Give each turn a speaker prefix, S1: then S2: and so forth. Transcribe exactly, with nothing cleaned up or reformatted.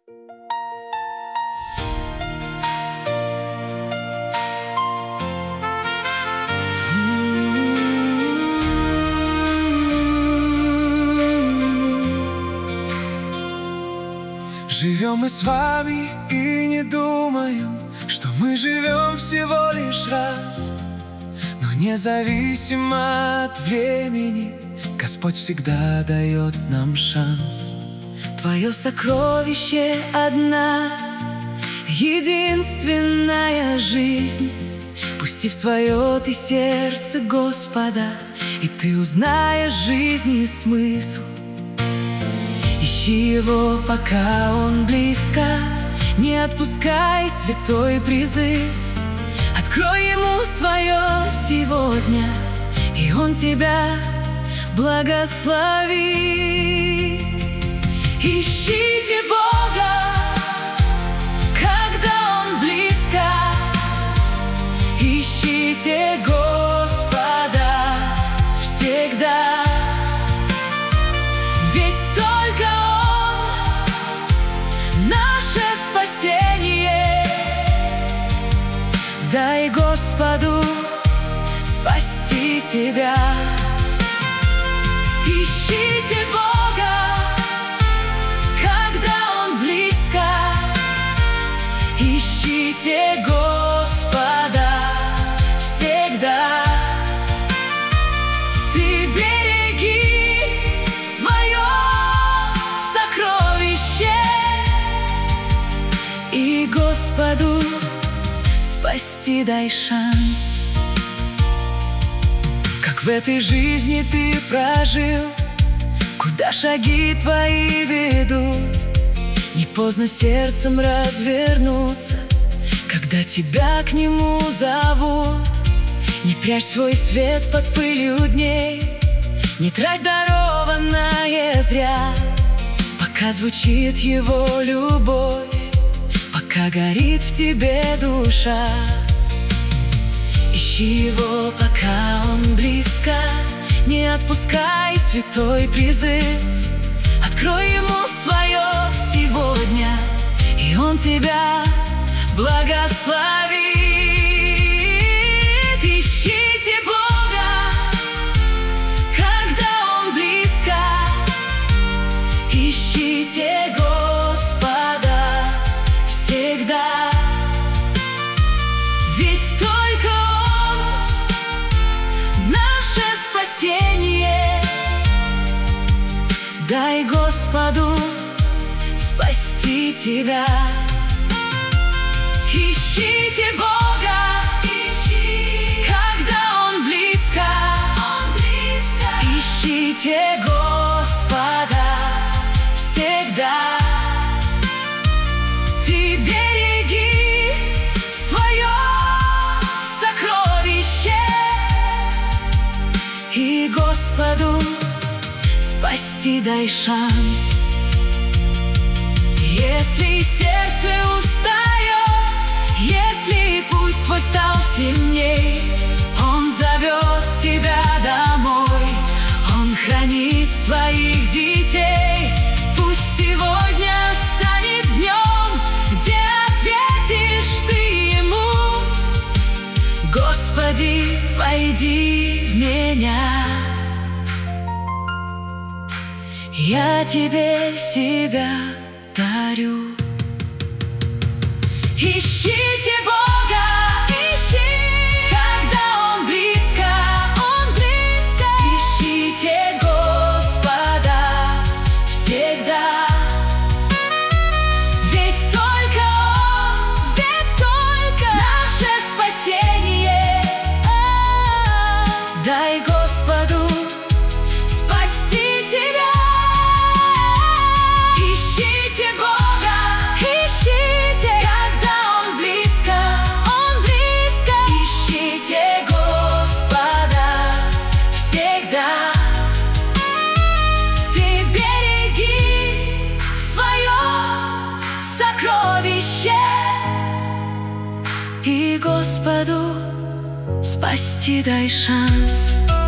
S1: Живем мы с вами и не думаем, что мы живем всего лишь раз. Но независимо от времени, Господь всегда дает нам шанс.
S2: Твое сокровище одна, единственная жизнь. Пусти в свое ты сердце Господа, и ты узнаешь жизни смысл. Ищи Его, пока Он близко, не отпускай святой призыв. Открой Ему свое сегодня, и Он тебя благословит. Ищите Бога, когда Он близко, ищите Господа всегда. Ведь только Он наше спасение. Дай Господу спасти тебя. Ищите Бога, когда Он близко, ищите Господа всегда. Ты береги свое сокровище, и Господу спасти дай шанс. Как в этой жизни ты прожил, куда шаги твои ведут, не поздно сердцем развернуться, когда тебя к Нему зовут. Не прячь свой свет под пылью дней, не трать дарованное зря, пока звучит Его любовь, пока горит в тебе душа. Ищи Его, пока Он близко, не отпускай святой призыв. Открой Ему свое сегодня, и Он тебя благословит. Ищите Бога, когда Он близко, ищите Господа всегда. Ведь только Он наше спасение. Дай Господу спасти тебя. Ищите Бога, ищи, когда Он близко, Он близко. Ищите Господа всегда. Ты береги свое сокровище, и Господу спасти дай шанс. Если сердце устает, если путь твой стал темней, Он зовет тебя домой, Он хранит своих детей. Пусть сегодня станет днем, где ответишь ты Ему: Господи, войди в меня. Я Тебе себя дарю. Ищите Бога, ищи, когда Он близко, Он близко. Ищите Господа всегда. Ведь только Он, ведь только наше спасение. Дай Господу спасти тебя. Ищите Бога, ищите, когда Он близко, Он близко. Ищите Господа всегда. Ты береги свое сокровище, и Господу спасти дай шанс.